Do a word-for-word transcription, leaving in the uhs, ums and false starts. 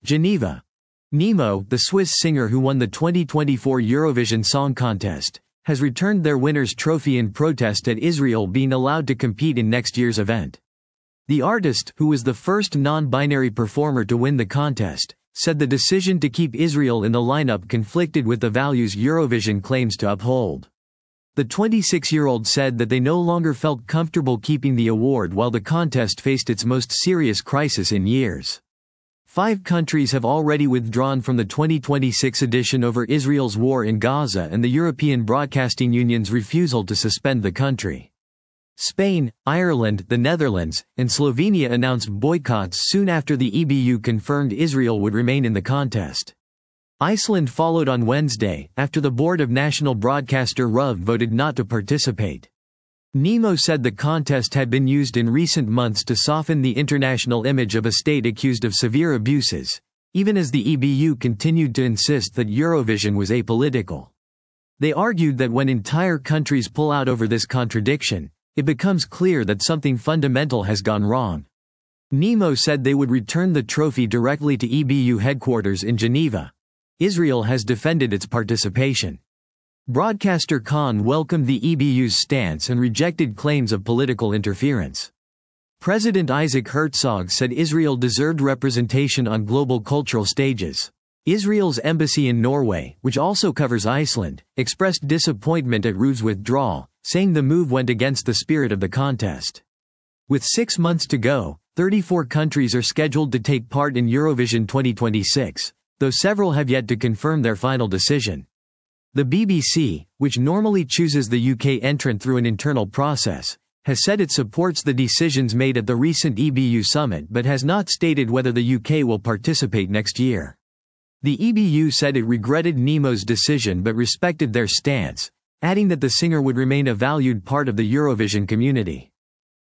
Geneva. Nemo, the Swiss singer who won the twenty twenty-four Eurovision Song Contest, has returned their winner's trophy in protest at Israel being allowed to compete in next year's event. The artist, who was the first non-binary performer to win the contest, said the decision to keep Israel in the lineup conflicted with the values Eurovision claims to uphold. The twenty-six-year-old said that they no longer felt comfortable keeping the award while the contest faced its most serious crisis in years. Five countries have already withdrawn from the twenty twenty-six edition over Israel's war in Gaza and the European Broadcasting Union's refusal to suspend the country. Spain, Ireland, the Netherlands, and Slovenia announced boycotts soon after the E B U confirmed Israel would remain in the contest. Iceland followed on Wednesday, after the board of national broadcaster R U V voted not to participate. Nemo said the contest had been used in recent months to soften the international image of a state accused of severe abuses, even as the E B U continued to insist that Eurovision was apolitical. They argued that when entire countries pull out over this contradiction, it becomes clear that something fundamental has gone wrong. Nemo said they would return the trophy directly to E B U headquarters in Geneva. Israel has defended its participation. Broadcaster Khan welcomed the E B U's stance and rejected claims of political interference. President Isaac Herzog said Israel deserved representation on global cultural stages. Israel's embassy in Norway, which also covers Iceland, expressed disappointment at R U V's withdrawal, saying the move went against the spirit of the contest. With six months to go, thirty-four countries are scheduled to take part in Eurovision twenty twenty-six, though several have yet to confirm their final decision. The B B C, which normally chooses the U K entrant through an internal process, has said it supports the decisions made at the recent E B U summit but has not stated whether the U K will participate next year. The E B U said it regretted Nemo's decision but respected their stance, adding that the singer would remain a valued part of the Eurovision community.